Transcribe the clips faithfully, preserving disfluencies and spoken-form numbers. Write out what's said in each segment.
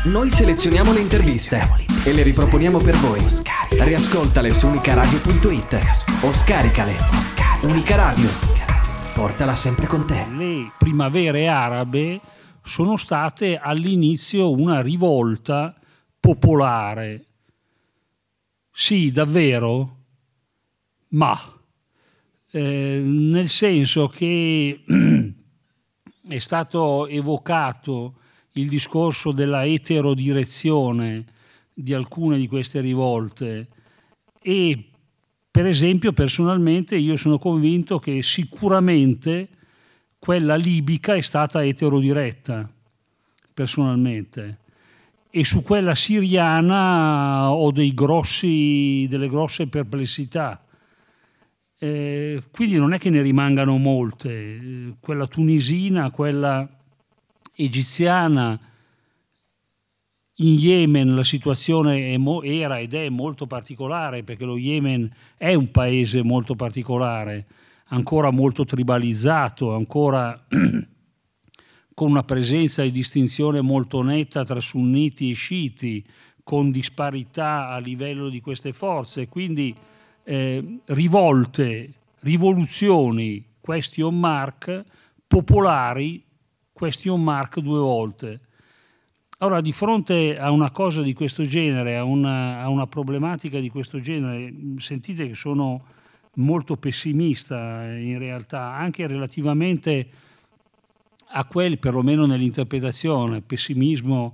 Noi selezioniamo le interviste e le riproponiamo per voi. Riascoltale su unicaradio punto it o scaricale. Unica Radio, portala sempre con te. Le primavere arabe sono state all'inizio una rivolta popolare. Sì, davvero? Ma eh, nel senso che è stato evocato il discorso della eterodirezione di alcune di queste rivolte e, per esempio, personalmente io sono convinto che sicuramente quella libica è stata eterodiretta, personalmente, e su quella siriana ho dei grossi, delle grosse perplessità. Eh, quindi non è che ne rimangano molte. Quella tunisina, quella egiziana, in Yemen la situazione è mo- era ed è molto particolare, perché lo Yemen è un paese molto particolare, ancora molto tribalizzato, ancora con una presenza e distinzione molto netta tra sunniti e sciiti, con disparità a livello di queste forze, quindi eh, rivolte, rivoluzioni, question mark, popolari, question mark due volte. Allora, di fronte a una cosa di questo genere, a una, a una problematica di questo genere, sentite che sono molto pessimista in realtà, anche relativamente a quelli, perlomeno nell'interpretazione, pessimismo,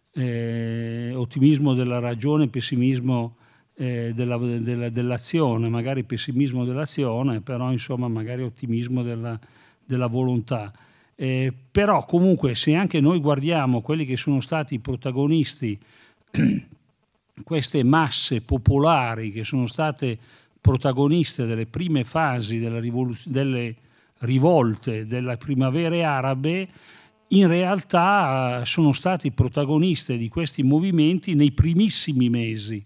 eh, ottimismo della ragione, pessimismo eh, della, della, dell'azione, magari pessimismo dell'azione, però insomma magari ottimismo della, della volontà. Eh, però comunque se anche noi guardiamo quelli che sono stati i protagonisti, queste masse popolari che sono state protagoniste delle prime fasi della rivoluz- delle rivolte della primavere arabe, in realtà sono stati protagoniste di questi movimenti nei primissimi mesi.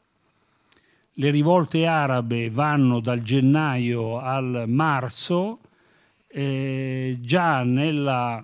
Le rivolte arabe vanno dal gennaio al marzo. Eh, già nella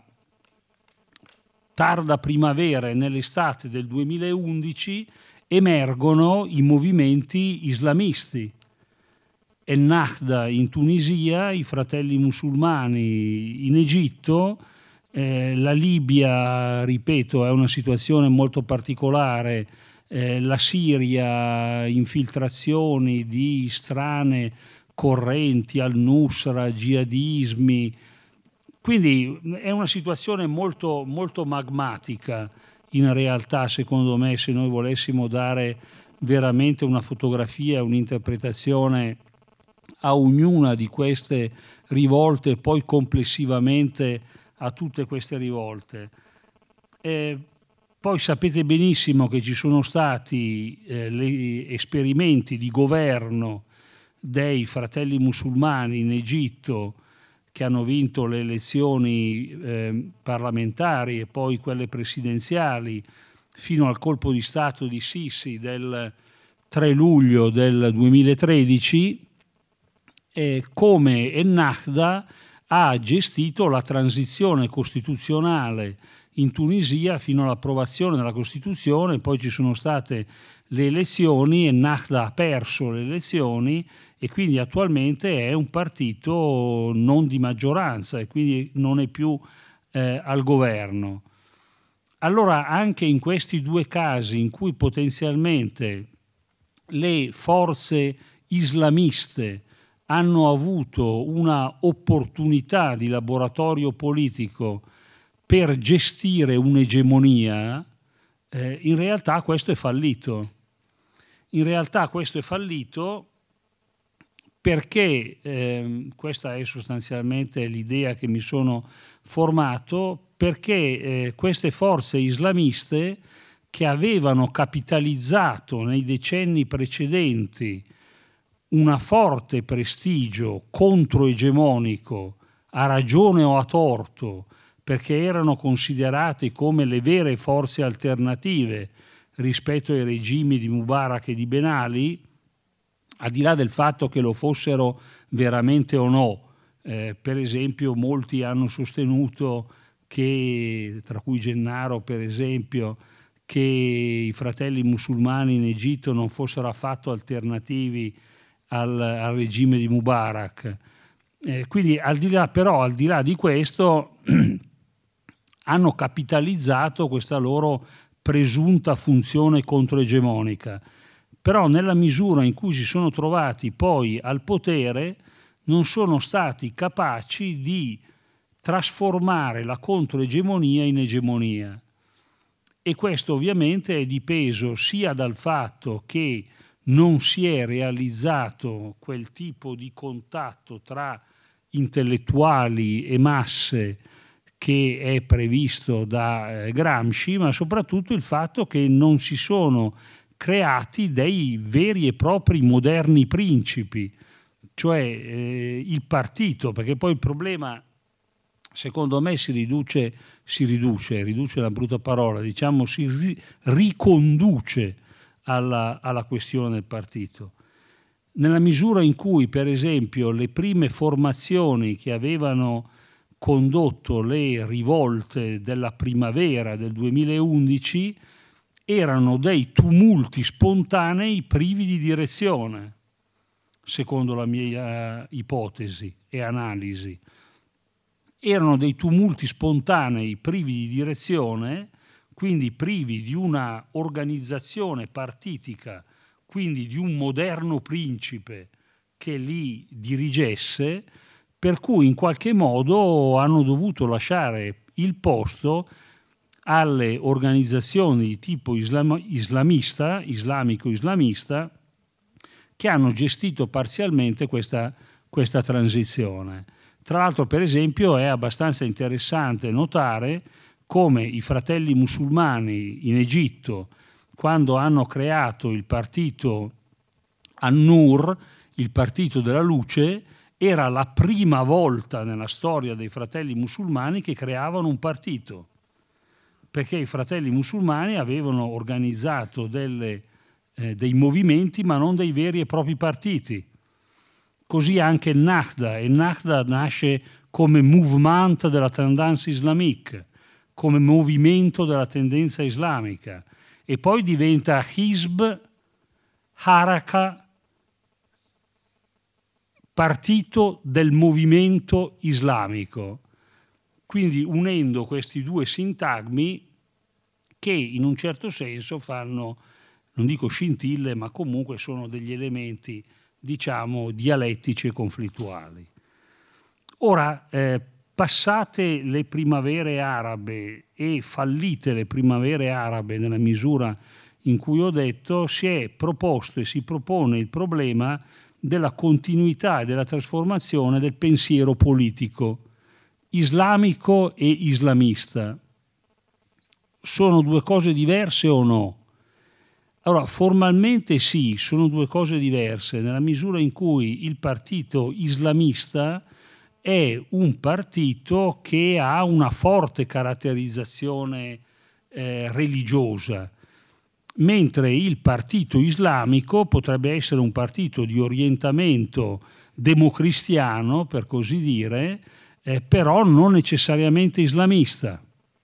tarda primavera e nell'estate del duemilaundici emergono i movimenti islamisti. El Nahda in Tunisia, i fratelli musulmani in Egitto, eh, la Libia, ripeto, è una situazione molto particolare, eh, la Siria, infiltrazioni di strane correnti, al-Nusra, jihadismi, quindi è una situazione molto, molto magmatica in realtà, secondo me, se noi volessimo dare veramente una fotografia, un'interpretazione a ognuna di queste rivolte e poi complessivamente a tutte queste rivolte. E poi sapete benissimo che ci sono stati eh, gli esperimenti di governo dei fratelli musulmani in Egitto, che hanno vinto le elezioni eh, parlamentari e poi quelle presidenziali fino al colpo di Stato di Sisi del tre luglio del duemilatredici, eh, come Ennahda ha gestito la transizione costituzionale in Tunisia fino all'approvazione della Costituzione. Poi ci sono state le elezioni, Ennahda ha perso le elezioni e quindi attualmente è un partito non di maggioranza e quindi non è più eh, al governo. Allora anche in questi due casi in cui potenzialmente le forze islamiste hanno avuto una opportunità di laboratorio politico per gestire un'egemonia, eh, in realtà questo è fallito. In realtà questo è fallito perché, eh, questa è sostanzialmente l'idea che mi sono formato, perché eh, queste forze islamiste che avevano capitalizzato nei decenni precedenti una forte prestigio controegemonico, a ragione o a torto, perché erano considerate come le vere forze alternative rispetto ai regimi di Mubarak e di Ben Ali, al di là del fatto che lo fossero veramente o no. Eh, per esempio molti hanno sostenuto che, tra cui Gennaro per esempio, che i fratelli musulmani in Egitto non fossero affatto alternativi al, al regime di Mubarak. Eh, quindi al di là, però al di là di questo hanno capitalizzato questa loro presunta funzione controegemonica, però nella misura in cui si sono trovati poi al potere non sono stati capaci di trasformare la controegemonia in egemonia. E questo ovviamente è dipeso sia dal fatto che non si è realizzato quel tipo di contatto tra intellettuali e masse che è previsto da Gramsci, ma soprattutto il fatto che non si sono creati dei veri e propri moderni principi, cioè eh, il partito, perché poi il problema secondo me si riduce, si riduce, riduce è una brutta parola, diciamo si ri, riconduce alla, alla questione del partito. Nella misura in cui, per esempio, le prime formazioni che avevano condotto le rivolte della primavera del duemilaundici erano dei tumulti spontanei privi di direzione, secondo la mia ipotesi e analisi. Erano dei tumulti spontanei privi di direzione, quindi privi di una organizzazione partitica, quindi di un moderno principe che li dirigesse, per cui in qualche modo hanno dovuto lasciare il posto alle organizzazioni di tipo islam- islamista, islamico-islamista, che hanno gestito parzialmente questa, questa transizione. Tra l'altro, per esempio, è abbastanza interessante notare come i fratelli musulmani in Egitto, quando hanno creato il partito An-Nur, il partito della luce, era la prima volta nella storia dei fratelli musulmani che creavano un partito, perché i fratelli musulmani avevano organizzato delle, eh, dei movimenti ma non dei veri e propri partiti. Così anche il Nahda, e il Nahda nasce come mouvement della tendance islamique, come movimento della tendenza islamica, e poi diventa Hizb, Haraka, partito del movimento islamico. Quindi unendo questi due sintagmi che in un certo senso fanno, non dico scintille, ma comunque sono degli elementi, diciamo, dialettici e conflittuali. Ora, eh, passate le primavere arabe e fallite le primavere arabe nella misura in cui ho detto, si è proposto e si propone il problema della continuità e della trasformazione del pensiero politico islamico e islamista. Sono due cose diverse o no? Allora, formalmente sì, sono due cose diverse, nella misura in cui il partito islamista è un partito che ha una forte caratterizzazione eh, religiosa, mentre il partito islamico potrebbe essere un partito di orientamento democristiano, per così dire, eh, però non necessariamente islamista.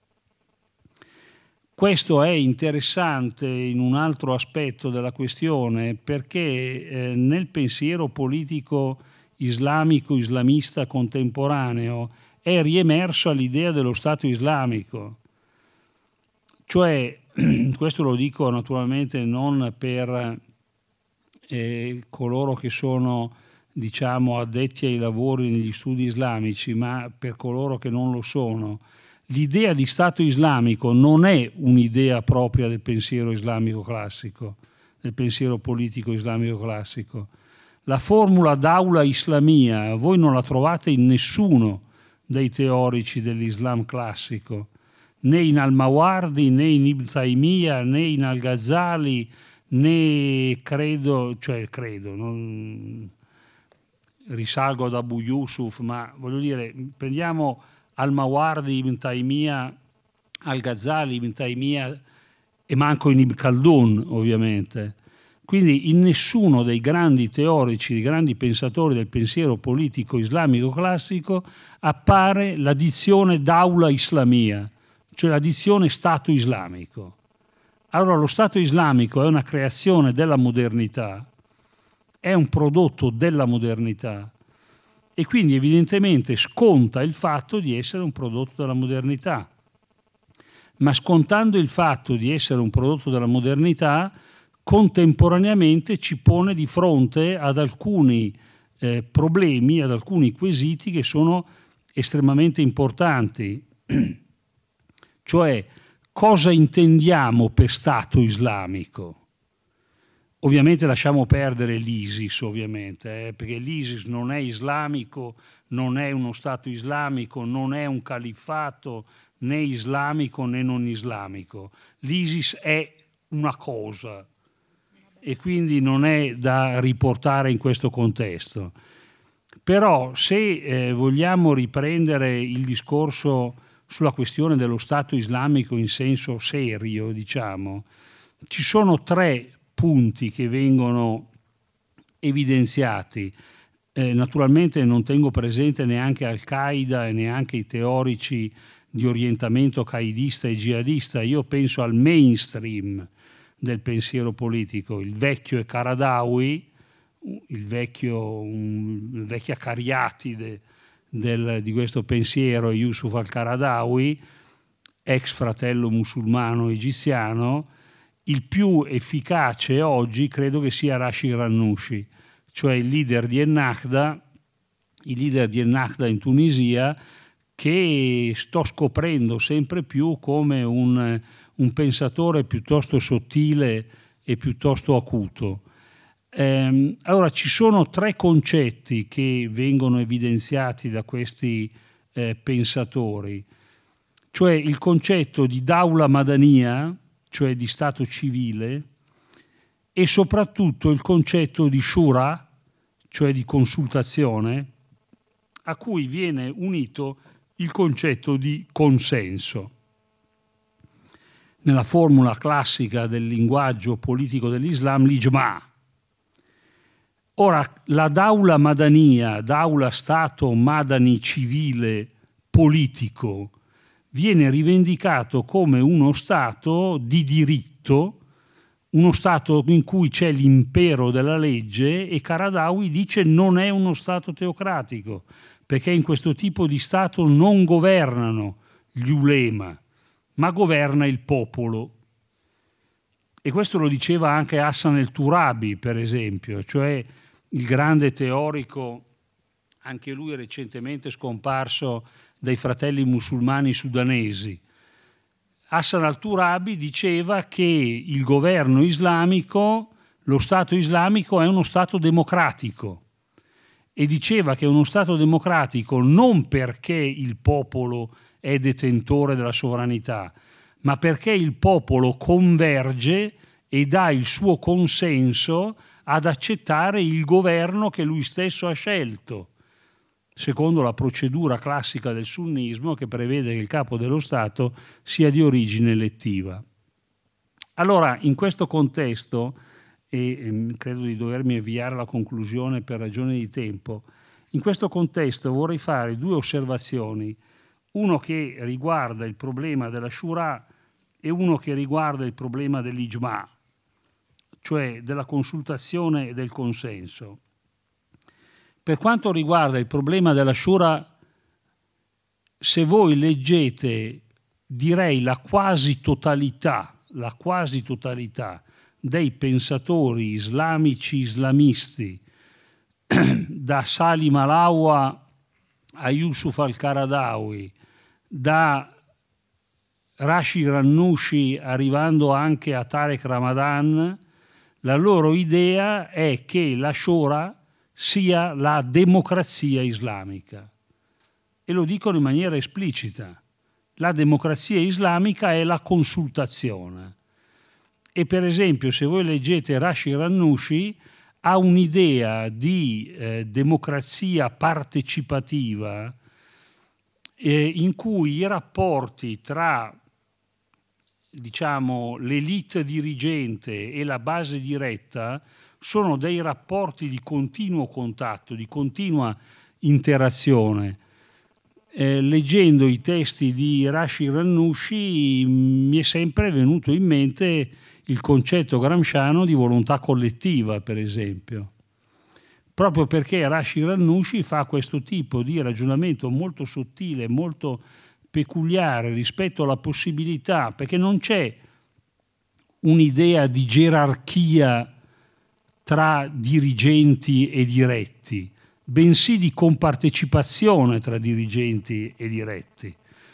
Questo è interessante in un altro aspetto della questione, perché eh, nel pensiero politico islamico-islamista contemporaneo è riemersa l'idea dello Stato islamico. Cioè, questo lo dico naturalmente non per eh, coloro che sono, diciamo, addetti ai lavori negli studi islamici, ma per coloro che non lo sono. L'idea di Stato islamico non è un'idea propria del pensiero islamico classico, del pensiero politico islamico classico. La formula Daula Islamia voi non la trovate in nessuno dei teorici dell'Islam classico, né in Al-Mawardi, né in Ibn Taymiyyah, né in Al-Ghazali, né credo, cioè credo, non risalgo ad Abu Yusuf, ma voglio dire, prendiamo Al-Mawardi, Ibn Taymiyyah, Al-Ghazali, Ibn Taymiyyah e manco in Ibn Khaldun, ovviamente. Quindi in nessuno dei grandi teorici, dei grandi pensatori del pensiero politico islamico classico appare la dizione Daula Islamia, cioè la dizione Stato islamico. Allora lo Stato islamico è una creazione della modernità, è un prodotto della modernità e quindi evidentemente sconta il fatto di essere un prodotto della modernità. Ma scontando il fatto di essere un prodotto della modernità, contemporaneamente ci pone di fronte ad alcuni eh, problemi, ad alcuni quesiti che sono estremamente importanti. Cioè, cosa intendiamo per Stato islamico? Ovviamente lasciamo perdere l'ISIS, ovviamente, eh, perché l'ISIS non è islamico, non è uno Stato islamico, non è un califfato, né islamico né non islamico. L'ISIS è una cosa e quindi non è da riportare in questo contesto. Però se eh, vogliamo riprendere il discorso sulla questione dello Stato islamico in senso serio, diciamo, ci sono tre punti che vengono evidenziati. Eh, naturalmente non tengo presente neanche Al-Qaeda e neanche i teorici di orientamento qaedista e jihadista. Io penso al mainstream del pensiero politico. Il vecchio è Qaradawi, il vecchio, un, il vecchia cariatide del, di questo pensiero è Yusuf al-Qaradawi, ex fratello musulmano egiziano. Il più efficace oggi credo che sia Rashid Ghannouchi, cioè il leader di Ennahda, il leader di Ennahda in Tunisia, che sto scoprendo sempre più come un, un pensatore piuttosto sottile e piuttosto acuto. Eh, allora ci sono tre concetti che vengono evidenziati da questi eh, pensatori, cioè il concetto di Dawla Madaniya, cioè di Stato civile, e soprattutto il concetto di Shura, cioè di consultazione, a cui viene unito il concetto di consenso. Nella formula classica del linguaggio politico dell'Islam, l'ijma'. Ora, la Dawla Madaniya, Dawla Stato Madani civile politico, viene rivendicato come uno Stato di diritto, uno Stato in cui c'è l'impero della legge, e Qaradawi dice non è uno Stato teocratico, perché in questo tipo di Stato non governano gli ulema, ma governa il popolo. E questo lo diceva anche Hassan el-Turabi, per esempio, cioè il grande teorico, anche lui recentemente scomparso, dai fratelli musulmani sudanesi. Hassan al-Turabi diceva che il governo islamico, lo Stato islamico è uno Stato democratico, e diceva che è uno Stato democratico non perché il popolo è detentore della sovranità, ma perché il popolo converge e dà il suo consenso ad accettare il governo che lui stesso ha scelto, secondo la procedura classica del sunnismo che prevede che il capo dello Stato sia di origine elettiva. Allora, in questo contesto, e eh, credo di dovermi avviare alla conclusione per ragioni di tempo, in questo contesto vorrei fare due osservazioni, uno che riguarda il problema della Shura e uno che riguarda il problema dell'ijma', cioè della consultazione e del consenso. Per quanto riguarda il problema della Shura, se voi leggete, direi la quasi totalità, la quasi totalità dei pensatori islamici islamisti, da Salim Alawa a Yusuf al-Qaradawi, da Rashid Ghannouchi arrivando anche a Tarek Ramadan, la loro idea è che la Shura sia la democrazia islamica. E lo dicono in maniera esplicita. La democrazia islamica è la consultazione. E per esempio, se voi leggete Rashid Ghannouchi, ha un'idea di eh, democrazia partecipativa eh, in cui i rapporti tra, diciamo, l'elite dirigente e la base diretta sono dei rapporti di continuo contatto, di continua interazione. Eh, leggendo i testi di Rashid Ghannouchi mi è sempre venuto in mente il concetto gramsciano di volontà collettiva, per esempio, proprio perché Rashid Ghannouchi fa questo tipo di ragionamento molto sottile, molto peculiare rispetto alla possibilità, perché non c'è un'idea di gerarchia tra dirigenti e diretti, bensì di compartecipazione tra dirigenti e diretti,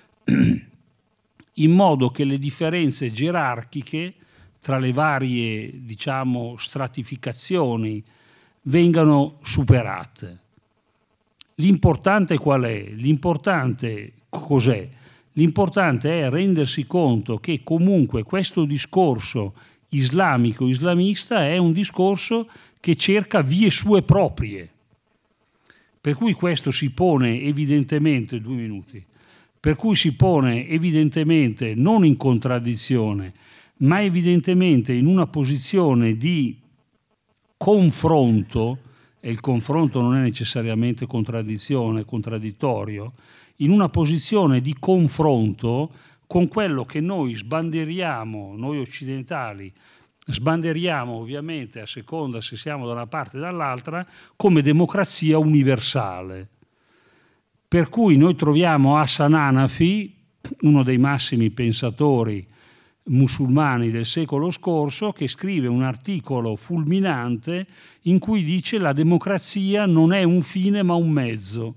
in modo che le differenze gerarchiche tra le varie, diciamo, stratificazioni vengano superate. L'importante qual è? L'importante cos'è? L'importante è rendersi conto che comunque questo discorso islamico-islamista è un discorso che cerca vie sue proprie. Per cui questo si pone evidentemente, due minuti, per cui si pone evidentemente non in contraddizione, ma evidentemente in una posizione di confronto, e il confronto non è necessariamente contraddizione, contraddittorio, in una posizione di confronto con quello che noi sbandieriamo, noi occidentali, sbanderiamo ovviamente a seconda se siamo da una parte o dall'altra come democrazia universale. Per cui noi troviamo Hassan Hanafi, uno dei massimi pensatori musulmani del secolo scorso, che scrive un articolo fulminante in cui dice la democrazia non è un fine ma un mezzo.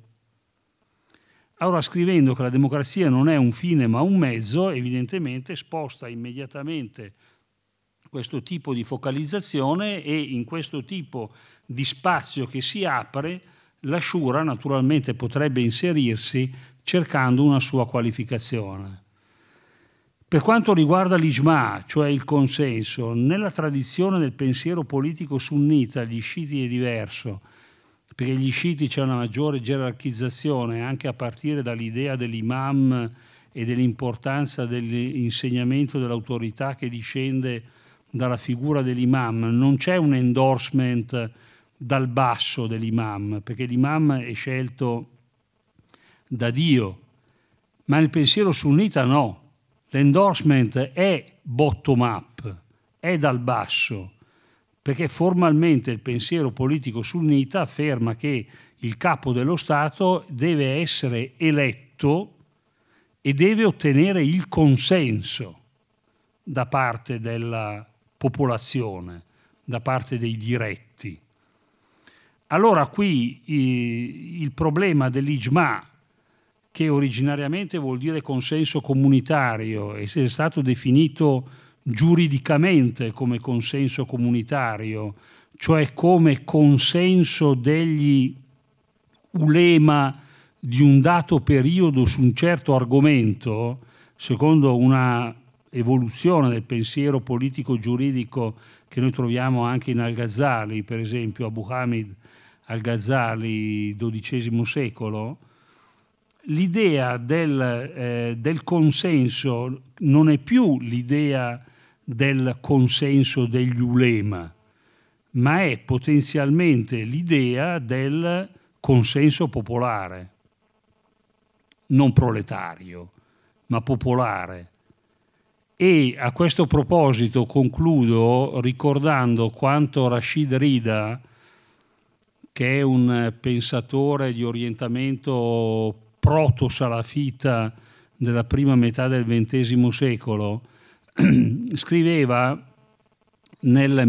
Allora, scrivendo che la democrazia non è un fine ma un mezzo, evidentemente sposta immediatamente questo tipo di focalizzazione, e in questo tipo di spazio che si apre la Shura naturalmente potrebbe inserirsi cercando una sua qualificazione. Per quanto riguarda l'ijma', cioè il consenso, nella tradizione del pensiero politico sunnita gli sciiti è diverso, perché gli sciiti c'è una maggiore gerarchizzazione anche a partire dall'idea dell'imam e dell'importanza dell'insegnamento dell'autorità che discende dalla figura dell'imam. Non c'è un endorsement dal basso dell'imam, perché l'imam è scelto da Dio, ma nel pensiero sunnita no, l'endorsement è bottom up, è dal basso, perché formalmente il pensiero politico sunnita afferma che il capo dello Stato deve essere eletto e deve ottenere il consenso da parte della popolazione, da parte dei diretti. Allora qui eh, il problema dell'ijma', che originariamente vuol dire consenso comunitario e è stato definito giuridicamente come consenso comunitario, cioè come consenso degli ulema di un dato periodo su un certo argomento, secondo una evoluzione del pensiero politico giuridico che noi troviamo anche in Al-Ghazali, per esempio Abu Hamid Al-Ghazali, dodicesimo secolo. L'idea del, eh, del consenso non è più l'idea del consenso degli ulema, ma è potenzialmente l'idea del consenso popolare, non proletario, ma popolare. E a questo proposito concludo ricordando quanto Rashid Rida, che è un pensatore di orientamento proto-salafita della prima metà del ventesimo secolo, scriveva nel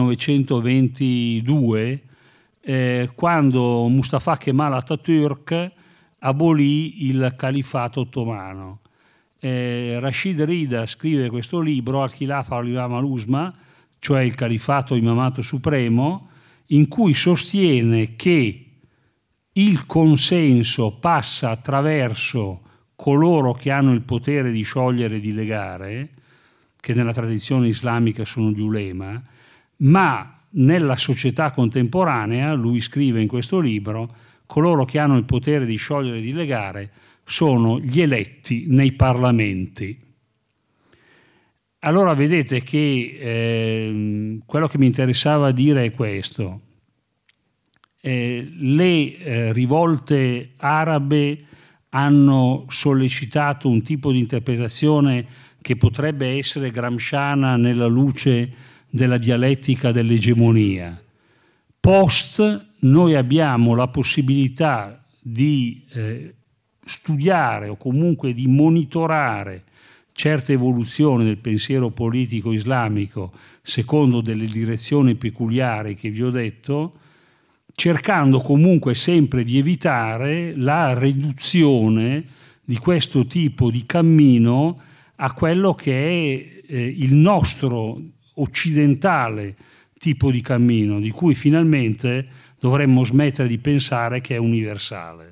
millenovecentoventidue, eh, quando Mustafa Kemal Atatürk abolì il califfato ottomano. Eh, Rashid Rida scrive questo libro, Al-Khilafa al-Imam al-Uzma, cioè il califfato imamato supremo, in cui sostiene che il consenso passa attraverso coloro che hanno il potere di sciogliere e di legare, che nella tradizione islamica sono gli ulema, ma nella società contemporanea, lui scrive in questo libro, coloro che hanno il potere di sciogliere e di legare sono gli eletti nei parlamenti. Allora vedete che eh, quello che mi interessava dire è questo. Eh, le eh, rivolte arabe hanno sollecitato un tipo di interpretazione che potrebbe essere gramsciana nella luce della dialettica dell'egemonia. Post, noi abbiamo la possibilità di eh, studiare o comunque di monitorare certe evoluzioni del pensiero politico islamico secondo delle direzioni peculiari che vi ho detto, cercando comunque sempre di evitare la riduzione di questo tipo di cammino a quello che è eh, il nostro occidentale tipo di cammino, di cui finalmente dovremmo smettere di pensare che è universale.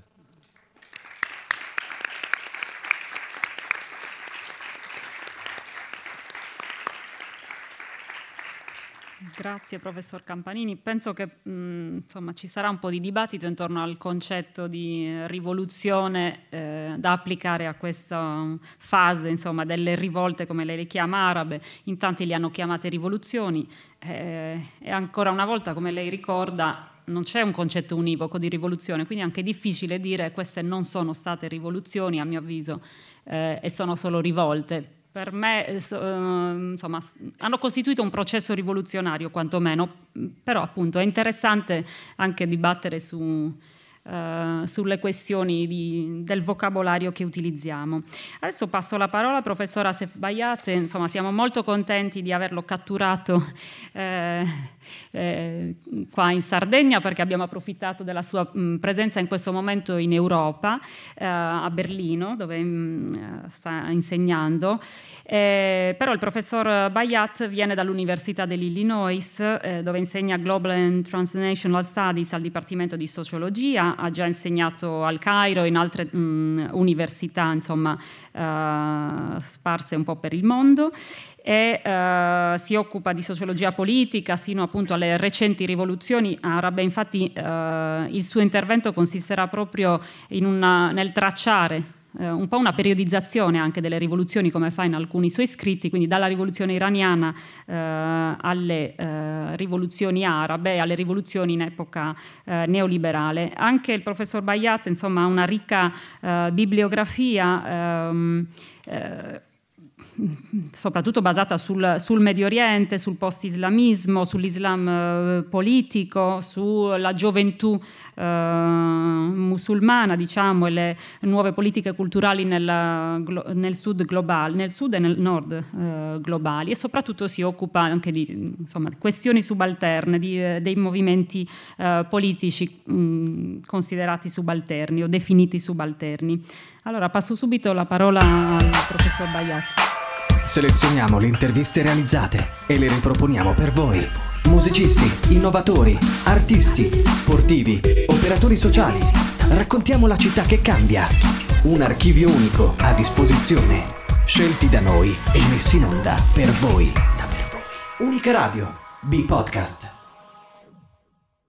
Grazie professor Campanini. Penso che mh, insomma, ci sarà un po' di dibattito intorno al concetto di rivoluzione eh, da applicare a questa fase, insomma, delle rivolte, come lei le chiama, arabe. In tanti le hanno chiamate rivoluzioni eh, e ancora una volta, come lei ricorda, non c'è un concetto univoco di rivoluzione, quindi è anche difficile dire queste non sono state rivoluzioni, a mio avviso, eh, e sono solo rivolte. Per me eh, insomma, hanno costituito un processo rivoluzionario quantomeno, però appunto è interessante anche dibattere su, uh, sulle questioni di, del vocabolario che utilizziamo. Adesso passo la parola al professor Asef Bayat. Insomma, siamo molto contenti di averlo catturato eh, eh, qua in Sardegna, perché abbiamo approfittato della sua mh, presenza in questo momento in Europa, eh, a Berlino, dove mh, sta insegnando. Eh, però il professor Bayat viene dall'Università dell'Illinois, eh, dove insegna Global and Transnational Studies al Dipartimento di Sociologia, ha già insegnato al Cairo e in altre mh, università, insomma, eh, sparse un po' per il mondo, e uh, si occupa di sociologia politica sino appunto alle recenti rivoluzioni arabe. Infatti uh, il suo intervento consisterà proprio in una, nel tracciare uh, un po' una periodizzazione anche delle rivoluzioni, come fa in alcuni suoi scritti, quindi dalla rivoluzione iraniana uh, alle uh, rivoluzioni arabe, alle rivoluzioni in epoca uh, neoliberale. Anche il professor Bayat, insomma, ha una ricca uh, bibliografia um, uh, soprattutto basata sul, sul Medio Oriente, sul post-islamismo, sull'Islam eh, politico, sulla gioventù eh, musulmana, diciamo, e le nuove politiche culturali nel, nel sud globale, nel sud e nel nord eh, globali, e soprattutto si occupa anche di, insomma, questioni subalterne, di, dei movimenti eh, politici mh, considerati subalterni o definiti subalterni. Allora passo subito la parola al professor Bayat. Selezioniamo le interviste realizzate e le riproponiamo per voi. Musicisti, innovatori, artisti, sportivi, operatori sociali. Raccontiamo la città che cambia. Un archivio unico a disposizione. Scelti da noi e messi in onda per voi. Unica Radio, B-Podcast.